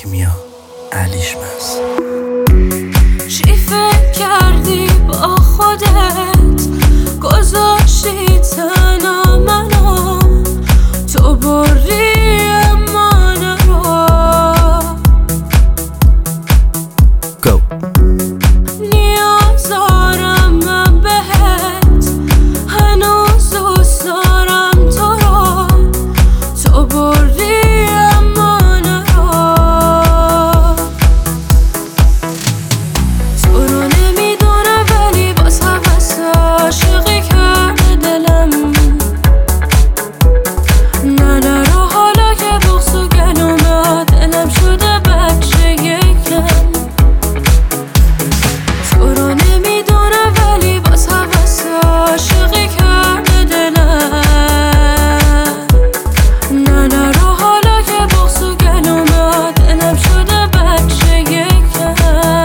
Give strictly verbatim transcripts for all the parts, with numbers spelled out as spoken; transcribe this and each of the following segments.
کیمیا علیشمس. چی فکر کردی با خودت گذاشتی تنها منو، تو بردی من رو. Go. نیاز دارم من بهت، هنوز دوست دارم تو رو، تو بردی من رو. تو رو نمیدونه ولی باز حوث عاشقی کرده دلم. نه نرو حالا که بغض و گلومه دلم شده بچه یکم. تو رو نمیدونه ولی باز حوث عاشقی کرده دلم. نه نرو حالا که بغض و گلومه دلم شده بچه یکم.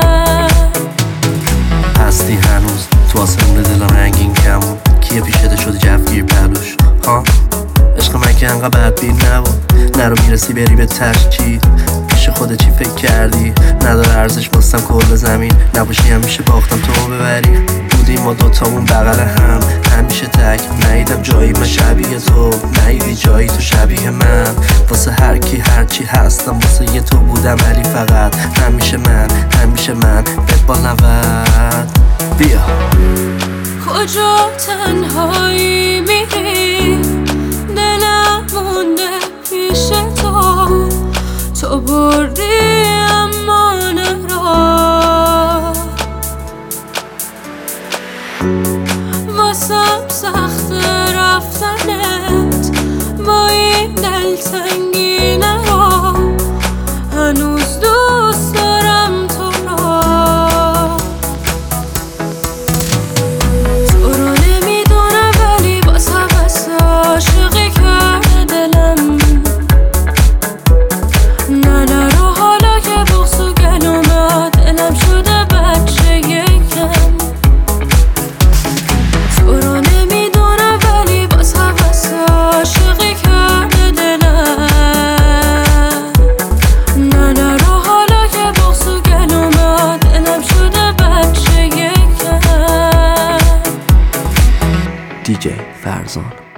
هستی هنوز تو آسمون دلم رنگین کمون، کیه پیشده شده جفگیر پلوش ها. عشق من که انقدر بدبین نبود، نرو میرسی بری به تش. چی پیش خودت چی فکر کردی؟ نداره ارزش باستم کل زمین، نباشی همیشه باختم تو ببری. بودیم ما دوتامون بغل هم همیشه تک، ندیدم جایی من شبیه تو، ندیدی جایی تو شبیه من. واسه هر کی هر چی هستم واسه یه تو بودم، ولی فقط همیشه من همیشه من بهت با نود. بیا کجا تنهایی میری، دلم مونده پیش تو، تو بردی امان را. واسم سخت رفتنت با این دلتنگینه رو، هنوز دوست دارم تو را. تو رو نمیدونه ولی باز حوث عاشقی کرده دلم. نه نرو حالا که بغض و گلومه دلم شده بچه یکم. تو رو نمیدونه ولی باز حوث عاشقی کرده دلم. نه نرو حالا که بغض و گلومه دلم شده بچه یکم. دی جی فرزان.